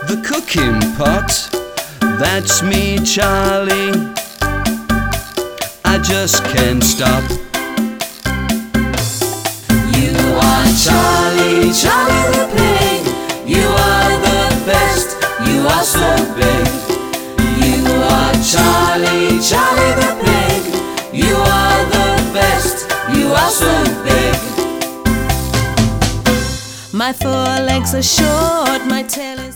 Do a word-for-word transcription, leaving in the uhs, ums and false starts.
the cooking pot. That's me, Charlie, I just can't stop. You are Charlie, Charlie the pig. You are the best, you are so big. You are Charlie, Charlie the pig. You are the best, you are so big. My four legs are short, my tail is